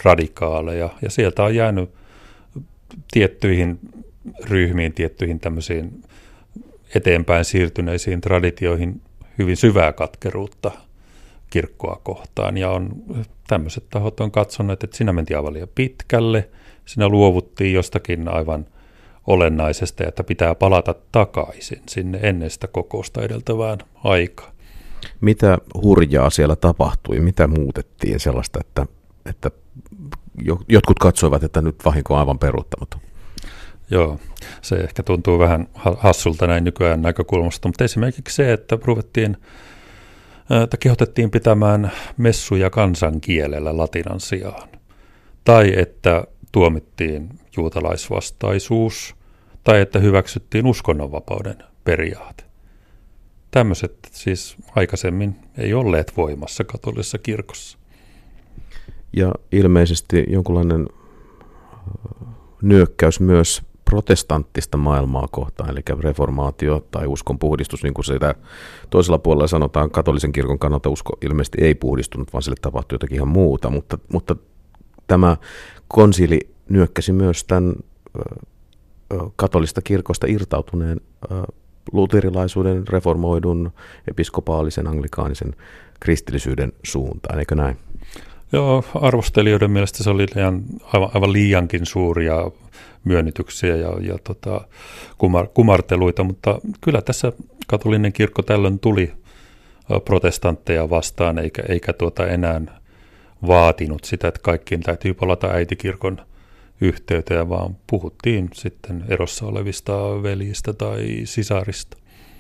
radikaaleja. Ja sieltä on jäänyt tiettyihin ryhmiin, tiettyihin tämmöisiin eteenpäin siirtyneisiin traditioihin hyvin syvää katkeruutta kirkkoa kohtaan. Ja tämmöiset tahot on katsonut, että siinä mentiin aivan liian pitkälle, siinä luovuttiin jostakin aivan olennaisesta, että pitää palata takaisin sinne ennen sitä kokousta edeltävään aikaan. Mitä hurjaa siellä tapahtui? Mitä muutettiin sellaista, että jotkut katsoivat, että nyt vahinko on aivan peruuttamaton? Joo, se ehkä tuntuu vähän hassulta näin nykyään näkökulmasta, mutta esimerkiksi se, että kehotettiin pitämään messuja kansankielellä latinan sijaan, tai että tuomittiin juutalaisvastaisuus, tai että hyväksyttiin uskonnonvapauden periaate. Tämmöiset siis aikaisemmin ei olleet voimassa katolisessa kirkossa. Ja ilmeisesti jonkunlainen nyökkäys myös protestanttista maailmaa kohtaan, eli reformaatio tai uskon puhdistus, niin kuin sitä toisella puolella sanotaan, katolisen kirkon kannalta usko ilmeisesti ei puhdistunut, vaan sille tapahtui jotakin ihan muuta, mutta tämä konsili nyökkäsi myös tämän katolista kirkosta irtautuneen luterilaisuuden, reformoidun, episkopaalisen, anglikaanisen kristillisyyden suuntaan, eikö näin? Joo, arvostelijoiden mielestä se oli aivan liiankin suuria myönnytyksiä ja kumarteluita, mutta kyllä tässä katolinen kirkko tällöin tuli protestantteja vastaan, eikä enää vaatinut sitä, että kaikkiin täytyy palata äitikirkon yhteyteen, vaan puhuttiin sitten erossa olevista veljistä tai sisarista.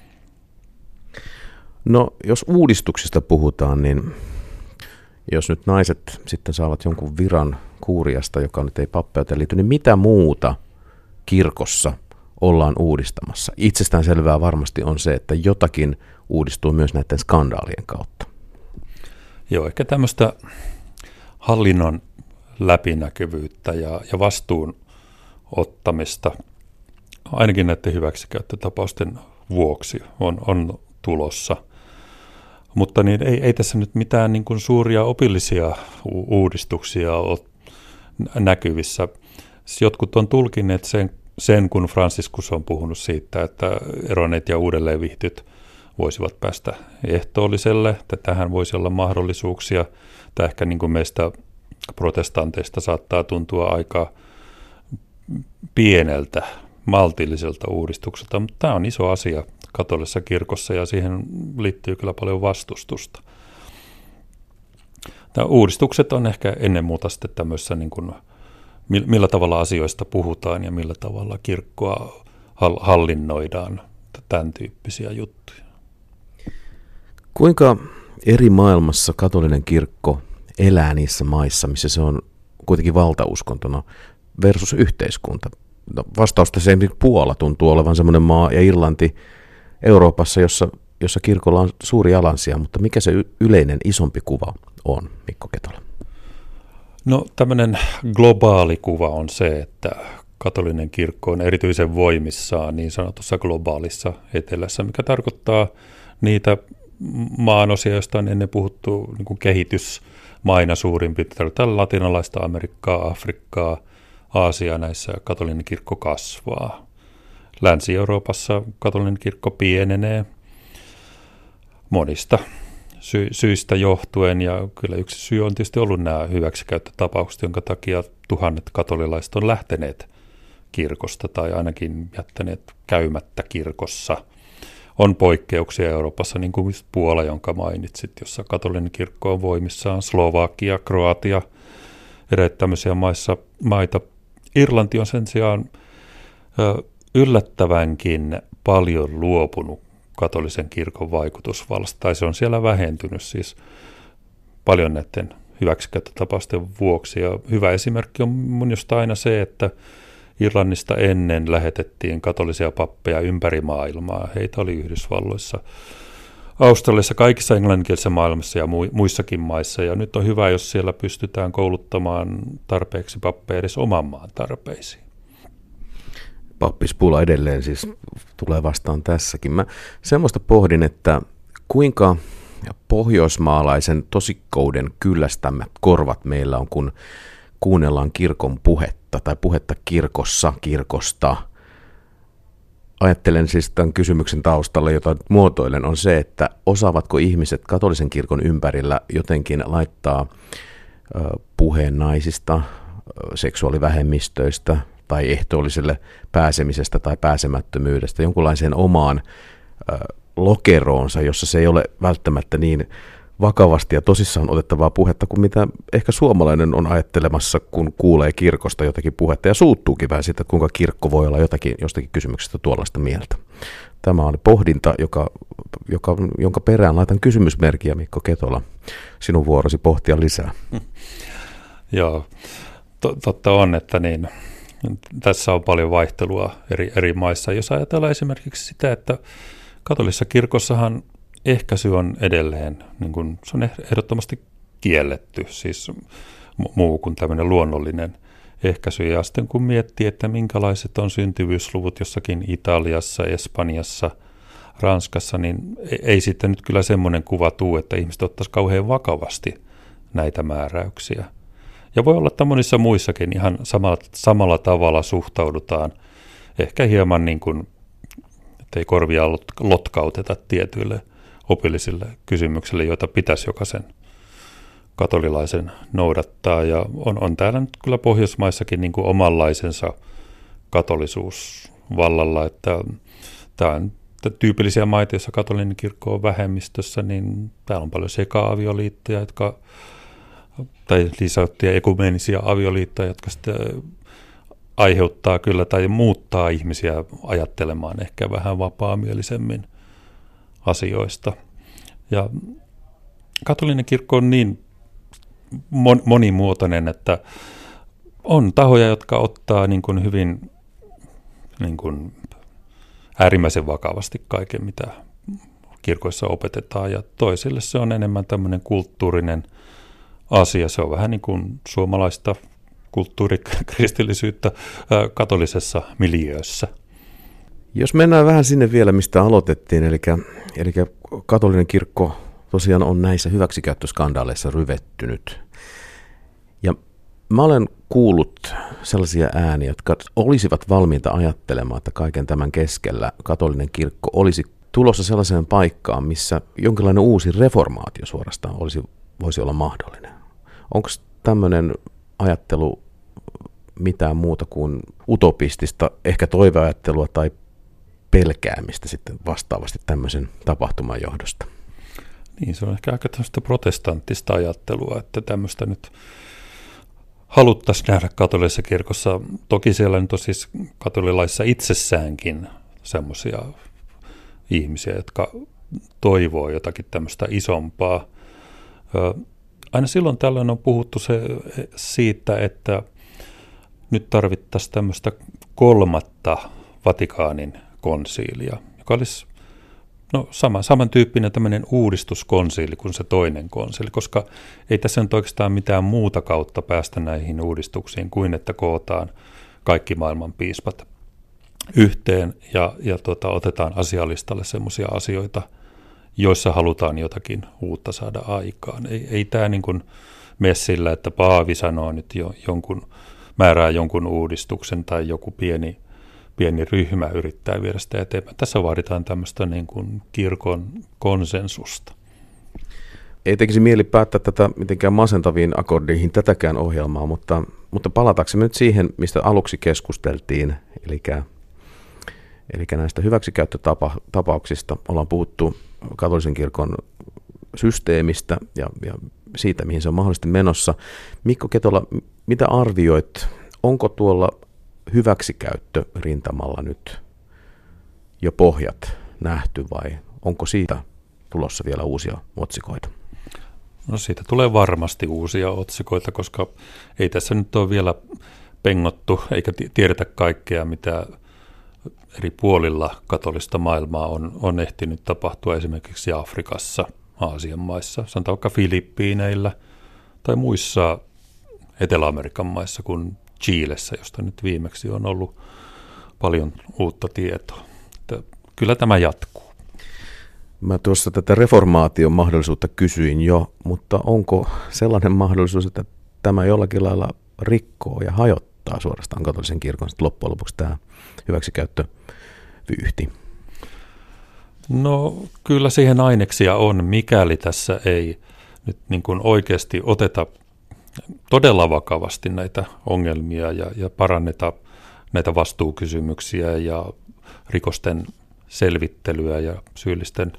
No, jos uudistuksista puhutaan, niin jos nyt naiset sitten saavat jonkun viran kuuriasta, joka nyt ei pappeuteen liity, niin mitä muuta kirkossa ollaan uudistamassa? Itsestään selvää varmasti on se, että jotakin uudistuu myös näiden skandaalien kautta. Joo, ehkä tämmöistä hallinnon läpinäkyvyyttä ja vastuun ottamista, ainakin näiden hyväksikäyttötapausten vuoksi on tulossa. Mutta niin ei tässä nyt mitään niin kuin suuria opillisia uudistuksia ole näkyvissä. Jotkut on tulkinneet sen, kun Franciscus on puhunut siitä, että eronneet ja uudelleenvihtyt voisivat päästä ehtoolliselle, että tähän voisi olla mahdollisuuksia. Tämä ehkä niin kuin meistä protestanteista saattaa tuntua aika pieneltä, maltilliselta uudistukselta, mutta tämä on iso asia katolisessa kirkossa ja siihen liittyy kyllä paljon vastustusta. Nämä uudistukset on ehkä ennen muuta sitten tämmöisessä, niin kuin, millä tavalla asioista puhutaan ja millä tavalla kirkkoa hallinnoidaan, tämän tyyppisiä juttuja. Kuinka eri maailmassa katolinen kirkko elää niissä maissa, missä se on kuitenkin valtauskontona versus yhteiskunta? No, vastausta se Puola tuntuu olevan semmoinen maa ja Irlanti Euroopassa, jossa kirkolla on suuri jalansija, mutta mikä se yleinen isompi kuva on, Mikko Ketola? No tämmöinen globaali kuva on se, että katolinen kirkko on erityisen voimissaan niin sanotussa globaalissa etelässä, mikä tarkoittaa niitä maanosia, joista on ennen puhuttu niin kuin kehitysmaina suurin piirtein, latinalaista Amerikkaa, Afrikkaa, Aasiaa, näissä katolinen kirkko kasvaa. Länsi-Euroopassa katolinen kirkko pienenee monista syistä johtuen, ja kyllä yksi syy on tietysti ollut nämä hyväksikäyttötapaukset, jonka takia tuhannet katolilaiset on lähteneet kirkosta tai ainakin jättäneet käymättä kirkossa. On poikkeuksia Euroopassa, niin kuin Puola, jonka mainitsit, jossa katolinen kirkko on voimissaan, Slovakia, Kroatia, eräät tämmöisiä maita. Irlanti on sen sijaan yllättävänkin paljon luopunut katolisen kirkon vaikutusvallasta, tai se on siellä vähentynyt siis paljon näiden hyväksikäyttötapausten vuoksi. Ja hyvä esimerkki on minusta aina se, että Irlannista ennen lähetettiin katolisia pappeja ympäri maailmaa. Heitä oli Yhdysvalloissa, Australiassa, kaikissa englanninkielisessä maailmassa ja muissakin maissa. Ja nyt on hyvä, jos siellä pystytään kouluttamaan tarpeeksi pappeja edes oman maan tarpeisiin. Pappispula edelleen siis tulee vastaan tässäkin. Mä semmoista pohdin, että kuinka pohjoismaalaisen tosikkouden kyllästämät korvat meillä on, kun kuunnellaan kirkon puhetta tai puhetta kirkosta. Ajattelen siis tämän kysymyksen taustalle, jota muotoilen, on se, että osaavatko ihmiset katolisen kirkon ympärillä jotenkin laittaa puheen naisista, seksuaalivähemmistöistä tai ehtoolliselle pääsemisestä tai pääsemättömyydestä jonkunlaiseen omaan lokeroonsa, jossa se ei ole välttämättä niin vakavasti ja tosissaan otettavaa puhetta kuin mitä ehkä suomalainen on ajattelemassa, kun kuulee kirkosta jotakin puhetta ja suuttuukin vähän siitä, että kuinka kirkko voi olla jostakin kysymyksestä tuollaista mieltä. Tämä on pohdinta, jonka perään laitan kysymysmerkkiä, Mikko Ketola. Sinun vuorosi pohtia lisää. Joo, totta on, että niin, tässä on paljon vaihtelua eri maissa. Jos ajatellaan esimerkiksi sitä, että katolisessa kirkossahan ehkäisy on edelleen, niin kuin, se on ehdottomasti kielletty, siis muu kuin tämmöinen luonnollinen ehkäisy. Ja sitten kun miettii, että minkälaiset on syntyvyysluvut jossakin Italiassa, Espanjassa, Ranskassa, niin ei sitten nyt kyllä semmoinen kuva tule, että ihmiset ottaisivat kauhean vakavasti näitä määräyksiä. Ja voi olla, että monissa muissakin ihan samalla tavalla suhtaudutaan, ehkä hieman niin kuin, ettei korvia lotkauteta tietyille opillisille kysymyksille, joita pitäisi jokaisen katolilaisen noudattaa. Ja on täällä nyt kyllä Pohjoismaissakin niin kuin omanlaisensa katolisuus vallalla, että tämä on tyypillisiä maita, joissa katolinen kirkko on vähemmistössä, niin täällä on paljon seka-avioliittoja, tai lisättyjä ekumeenisia avioliittoja, jotka sitten aiheuttaa kyllä tai muuttaa ihmisiä ajattelemaan ehkä vähän vapaamielisemmin asioista. Ja katolinen kirkko on niin monimuotoinen, että on tahoja, jotka ottaa niin kuin hyvin niin kuin äärimmäisen vakavasti kaiken, mitä kirkoissa opetetaan, ja toisille se on enemmän tämmöinen kulttuurinen asia. Se on vähän niin kuin suomalaista kulttuurikristillisyyttä katolisessa miljöössä. Jos mennään vähän sinne vielä, mistä aloitettiin, eli katolinen kirkko tosiaan on näissä hyväksikäyttöskandaaleissa ryvettynyt. Ja mä olen kuullut sellaisia ääniä, jotka olisivat valmiita ajattelemaan, että kaiken tämän keskellä katolinen kirkko olisi tulossa sellaiseen paikkaan, missä jonkinlainen uusi reformaatio suorastaan voisi olla mahdollinen. Onko tämmöinen ajattelu mitään muuta kuin utopistista, ehkä toiveajattelua tai pelkäämistä sitten vastaavasti tämmöisen tapahtuman johdosta? Niin, se on ehkä aika tämmöistä protestanttista ajattelua, että tämmöistä nyt haluttaisiin nähdä katolisessa kirkossa. Toki siellä nyt on siis katolilaissa itsessäänkin semmoisia ihmisiä, jotka toivoo jotakin tämmöistä isompaa. Aina silloin tällöin on puhuttu siitä, että nyt tarvittaisiin tämmöistä kolmatta Vatikaanin konsiilia, joka olisi samantyyppinen tämmöinen uudistuskonsiili kuin se toinen konsiili, koska ei tässä nyt oikeastaan mitään muuta kautta päästä näihin uudistuksiin kuin että kootaan kaikki maailman piispat yhteen ja otetaan asialistalle semmoisia asioita, joissa halutaan jotakin uutta saada aikaan. Ei tämä niin kuin mene sillä, että paavi sanoo nyt määrää jonkun uudistuksen tai joku pieni ryhmä yrittää viedä sitä eteenpäin. Tässä vaaditaan tämmöistä niin kuin kirkon konsensusta. Ei tekisi mieli päättää tätä mitenkään masentaviin akordeihin tätäkään ohjelmaa, mutta palataksemme nyt siihen, mistä aluksi keskusteltiin, eli näistä hyväksikäyttötapauksista ollaan puhuttu katolisen kirkon systeemistä ja siitä, mihin se on mahdollisesti menossa. Mikko Ketola, mitä arvioit, onko tuolla hyväksikäyttörintamalla nyt jo pohjat nähty vai onko siitä tulossa vielä uusia otsikoita? No siitä tulee varmasti uusia otsikoita, koska ei tässä nyt ole vielä pengottu eikä tiedetä kaikkea, mitä eri puolilla katolista maailmaa on ehtinyt tapahtua esimerkiksi Afrikassa, Aasian maissa, sanotaan vaikka Filippiineillä tai muissa Etelä-Amerikan maissa kuin Chilessä, josta nyt viimeksi on ollut paljon uutta tietoa. Että kyllä tämä jatkuu. Mä tuossa tätä reformaation mahdollisuutta kysyin jo, mutta onko sellainen mahdollisuus, että tämä jollakin lailla rikkoo ja hajottaa suorastaan katolisen kirkon loppujen lopuksi tämä hyväksikäyttövyyhti? No kyllä siihen aineksia on, mikäli tässä ei nyt niin kuin oikeasti oteta todella vakavasti näitä ongelmia ja paranneta näitä vastuukysymyksiä ja rikosten selvittelyä ja syyllisten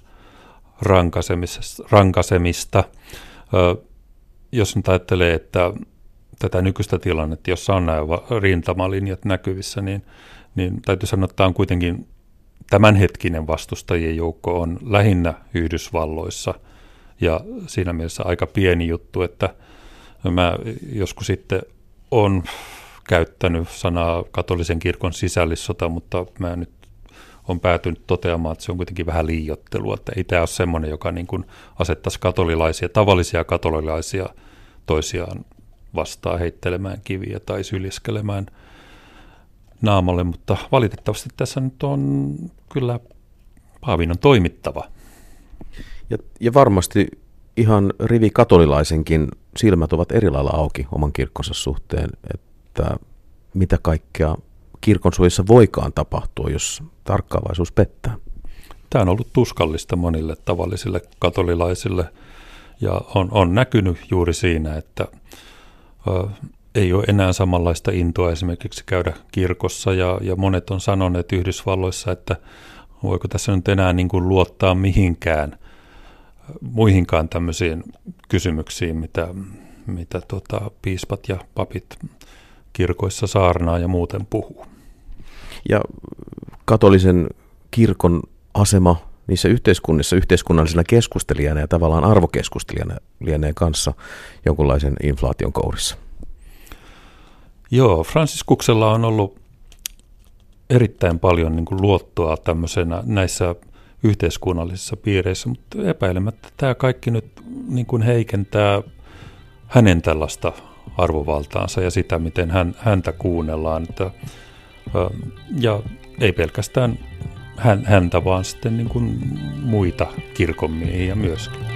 rankasemista. Jos nyt ajattelee, että tätä nykyistä tilannetta, jossa on nämä rintamalinjat näkyvissä, niin täytyy sanoa, että tämä on kuitenkin tämänhetkinen vastustajien joukko on lähinnä Yhdysvalloissa ja siinä mielessä aika pieni juttu, että mä joskus sitten olen käyttänyt sanaa katolisen kirkon sisällissota, mutta mä nyt on päätynyt toteamaan, että se on kuitenkin vähän liioittelua, että ei tämä ole semmoinen, joka niin kuin asettaisi tavallisia katolilaisia toisiaan vastaan heittelemään kiviä tai syliskelemään naamalle, mutta valitettavasti tässä nyt on kyllä paavin on toimittava. Ja varmasti ihan rivikatolilaisenkin silmät ovat eri lailla auki oman kirkkonsa suhteen, että mitä kaikkea kirkon suojissa voikaan tapahtua, jos tarkkaavaisuus pettää. Tämä on ollut tuskallista monille tavallisille katolilaisille ja on näkynyt juuri siinä, että ei ole enää samanlaista intoa esimerkiksi käydä kirkossa ja monet on sanoneet Yhdysvalloissa, että voiko tässä nyt enää niin kuin luottaa muihinkaan tämmöisiin kysymyksiin, mitä piispat ja papit kirkoissa saarnaa ja muuten puhuu. Ja katolisen kirkon asema niissä yhteiskunnissa yhteiskunnallisena keskustelijana ja tavallaan arvokeskustelijana lienee kanssa jonkunlaisen inflaation kourissa. Joo, Franciscuksella on ollut erittäin paljon niin kuin luottoa tämmöisenä näissä yhteiskunnallisissa piireissä, mutta epäilemättä tämä kaikki nyt niin kuin heikentää hänen tällaista arvovaltaansa ja sitä, miten häntä kuunnellaan. Ja ei pelkästään häntä, vaan sitten niin kuin muita kirkonmiehiä myöskin.